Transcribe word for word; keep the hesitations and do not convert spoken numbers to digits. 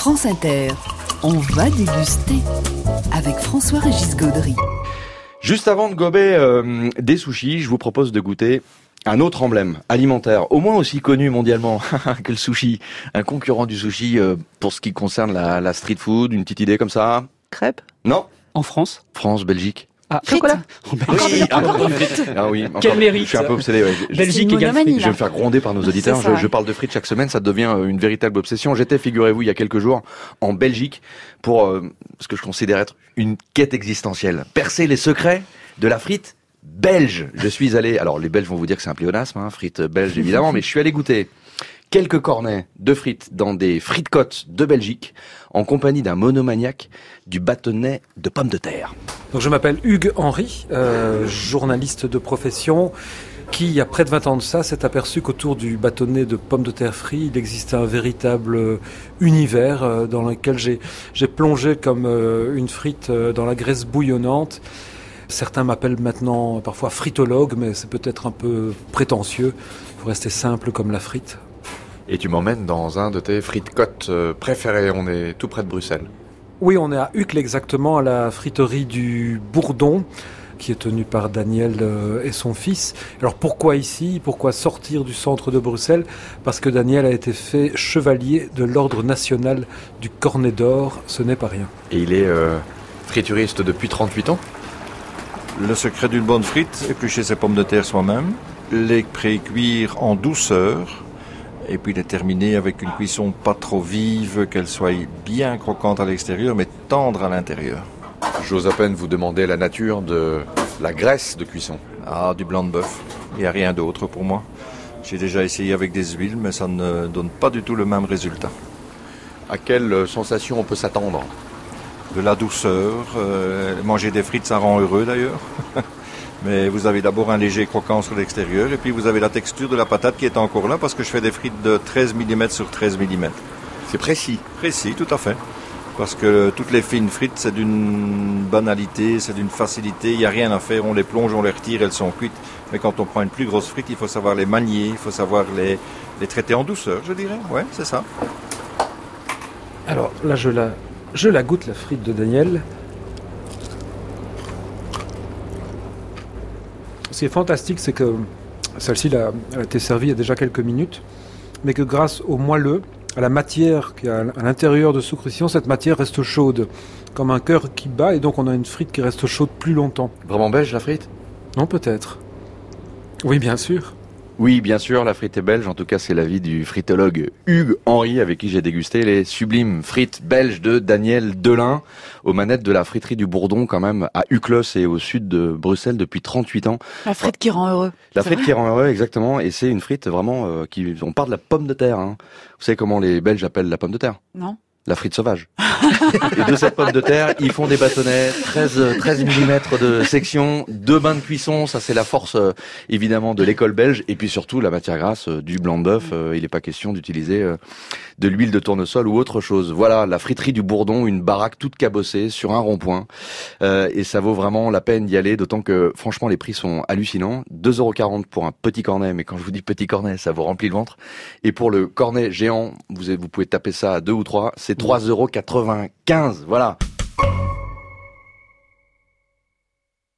France Inter, on va déguster avec François-Régis Gaudry. Juste avant de gober euh, des sushis, je vous propose de goûter un autre emblème alimentaire, au moins aussi connu mondialement que le sushi. Un concurrent du sushi euh, pour ce qui concerne la, la street food, une petite idée comme ça. Crêpes ? Non. En France ? France, Belgique. Ah, Frites. chocolat. Oui, encore des frites. Ah oui, encore, Quel mérite. Je suis un peu obsédé. Ouais. Je, Belgique une égale monomanie, frites. je vais me faire gronder par nos auditeurs. C'est ça, Je, je parle de frites chaque semaine, ça devient euh, une véritable obsession. J'étais, figurez-vous, il y a quelques jours en Belgique pour euh, ce que je considère être une quête existentielle. Percer les secrets de la frite belge. Je suis allé, alors les Belges vont vous dire que c'est un pléonasme, hein, frites belges évidemment, mais je suis allé goûter quelques cornets de frites dans des frites-côtes de Belgique en compagnie d'un monomaniaque du bâtonnet de pommes de terre. Donc je m'appelle Hugues Henry, euh, journaliste de profession, qui, il y a près de vingt ans de ça, s'est aperçu qu'autour du bâtonnet de pommes de terre frit, il existait un véritable univers euh, dans lequel j'ai, j'ai plongé comme euh, une frite euh, dans la graisse bouillonnante. Certains m'appellent maintenant parfois fritologue, mais c'est peut-être un peu prétentieux. Il faut rester simple comme la frite. Et tu m'emmènes dans un de tes frites-côtes préférés, on est tout près de Bruxelles. Oui, on est à Uccle exactement, à la friterie du Bourdon, qui est tenue par Daniel et son fils. Alors pourquoi ici ? Pourquoi sortir du centre de Bruxelles ? Parce que Daniel a été fait chevalier de l'ordre national du Cornet d'Or, ce n'est pas rien. Et il est euh, frituriste depuis trente-huit ans. Le secret d'une bonne frite, éplucher ses pommes de terre soi-même, les pré-cuire en douceur, et puis les terminer avec une cuisson pas trop vive, qu'elle soit bien croquante à l'extérieur, mais tendre à l'intérieur. J'ose à peine vous demander la nature de la graisse de cuisson. Ah, du blanc de bœuf. Il n'y a rien d'autre pour moi. J'ai déjà essayé avec des huiles, mais ça ne donne pas du tout le même résultat. À quelle sensation on peut s'attendre ? De la douceur. Euh, manger des frites, ça rend heureux d'ailleurs. Mais vous avez d'abord un léger croquant sur l'extérieur et puis vous avez la texture de la patate qui est encore là parce que je fais des frites de treize millimètres sur treize millimètres. C'est précis. Précis, tout à fait. Parce que toutes les fines frites, c'est d'une banalité, c'est d'une facilité. Il n'y a rien à faire, on les plonge, on les retire, elles sont cuites. Mais quand on prend une plus grosse frite, il faut savoir les manier, il faut savoir les, les traiter en douceur, je dirais. Ouais, c'est ça. Alors là, je la, je la goûte, la frite de Daniel. Ce qui est fantastique, c'est que celle-ci là, elle a été servie il y a déjà quelques minutes, mais que grâce au moelleux, à la matière qui est à l'intérieur de sous cuisson, cette matière reste chaude, comme un cœur qui bat, et donc on a une frite qui reste chaude plus longtemps. Vraiment belge la frite ? Non, peut-être. Oui, bien sûr. Oui, bien sûr, la frite est belge. En tout cas, c'est l'avis du fritologue Hugues Henry, avec qui j'ai dégusté les sublimes frites belges de Daniel Delin, aux manettes de la friterie du Bourdon, quand même, à Uclos et au sud de Bruxelles depuis trente-huit ans. La frite qui rend heureux. La C'est frite vrai ? qui rend heureux, exactement. Et c'est une frite vraiment euh, qui... On part de la pomme de terre. Hein. Vous savez comment les Belges appellent la pomme de terre ? Non. La frite sauvage. Et de cette pomme de terre, ils font des bâtonnets, treize, treize millimètres de section, deux bains de cuisson, ça c'est la force euh, évidemment de l'école belge, et puis surtout la matière grasse euh, du blanc de bœuf, euh, il n'est pas question d'utiliser euh, de l'huile de tournesol ou autre chose. Voilà, la friterie du Bourdon, une baraque toute cabossée sur un rond-point, euh, et ça vaut vraiment la peine d'y aller, d'autant que franchement les prix sont hallucinants, deux euros quarante pour un petit cornet, mais quand je vous dis petit cornet, ça vous remplit le ventre, et pour le cornet géant, vous, vous pouvez taper ça à deux ou trois, c'est trois euros quatre-vingt-quinze, voilà.